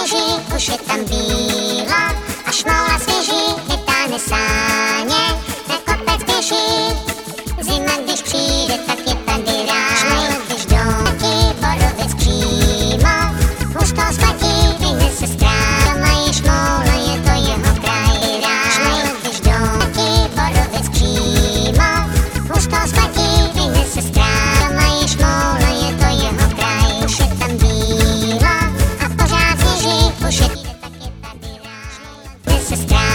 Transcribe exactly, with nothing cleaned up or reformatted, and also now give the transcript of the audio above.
sněží, už je tam bílo a šmoula svěží, vytáhne sáně, na kopec běží. Zima, když přijde, tak je tady ráj. Šmoula, když doutí, borovec přímo, muž to splatí, vynese strach. To mají šmoula, je to jeho kraj ráj. Šmoula, když doutí, borovec přímo, muž to splatí, vynese strach. To mají šmoula, je to jeho kraj. Už je tam bílo a pořád sněží, už je tak je tady ráj. Vynese strach.